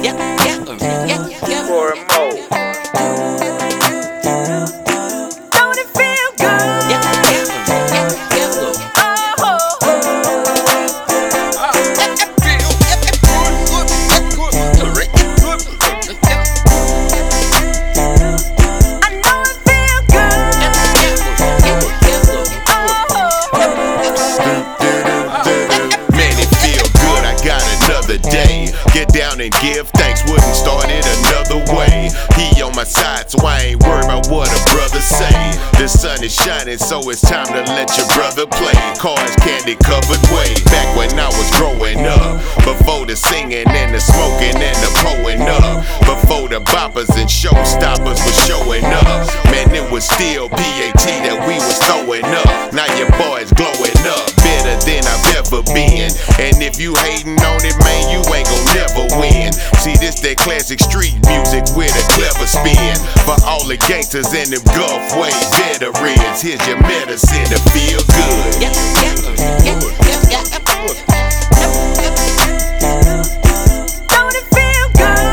For a mo. Don't it feel good? Day. Get down and give thanks, wouldn't start it another way. He on my side, so I ain't worried about what a brother say. The sun is shining, so it's time to let your brother play. Cars candy covered way, back when I was growing up. Before the singing and the smoking and the pulling up. Before the boppers and showstoppers was showing up. Man, it was still PAT that we was throwing up. Now your boys glowing up, better than I've ever been. And if you hating on it, man, you ain't gon' never win. See, this that classic street music with a clever spin. For all the gangsters and them Gulf Way veterans, here's your medicine to feel good. Don't it feel good?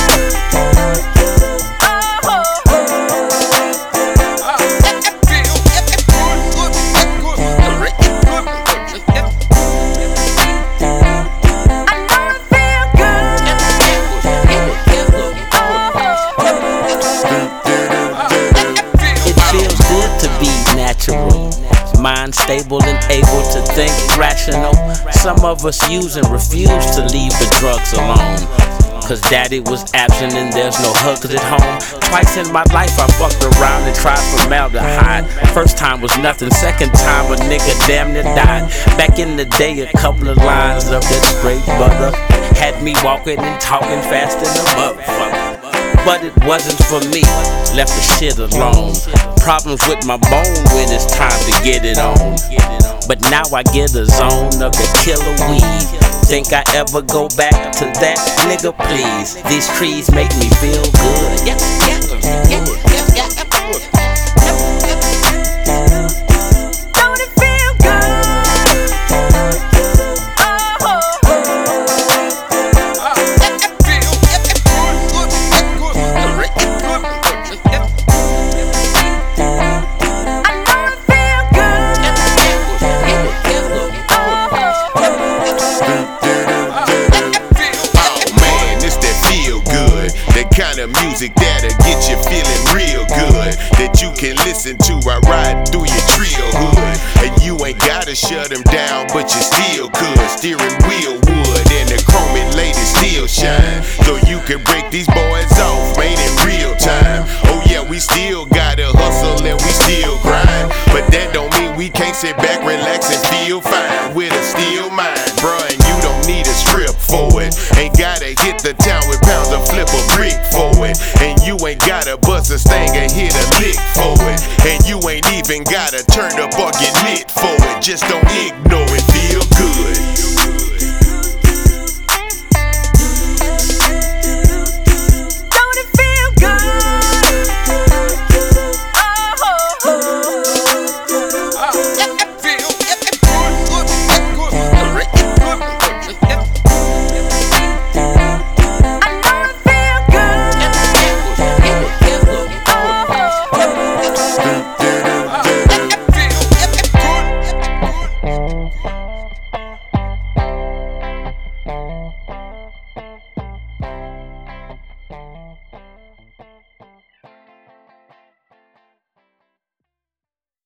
Mind stable and able to think rational. Some of us use and refuse to leave the drugs alone. Cause daddy was absent and there's no hugs at home. Twice in my life I fucked around and tried formaldehyde. First time was nothing, second time a nigga damn near died. Back in the day a couple of lines of that straight butter had me walking and talking fast in the motherfucker. But it wasn't for me, left the shit alone. Problems with my bone when it's time to get it on. But now I get a zone of the killer weed. Think I ever go back to that? Nigga, please. These trees make me feel good. Music that'll get you feeling real good, that you can listen to while riding through your Trio hood. And you ain't gotta shut them down, but you still could. Steering wheel wood and the chrome lady still shine, so you can break these boys off, man, in real time. Oh yeah, we still gotta hustle and we still grind, but that don't mean we can't sit back, relax and feel fine with a steel mind, bruh. And you don't need a strip for it, ain't gotta hit the town with pounds or flip a brick for it. And you ain't gotta bust a sting and hit a lick for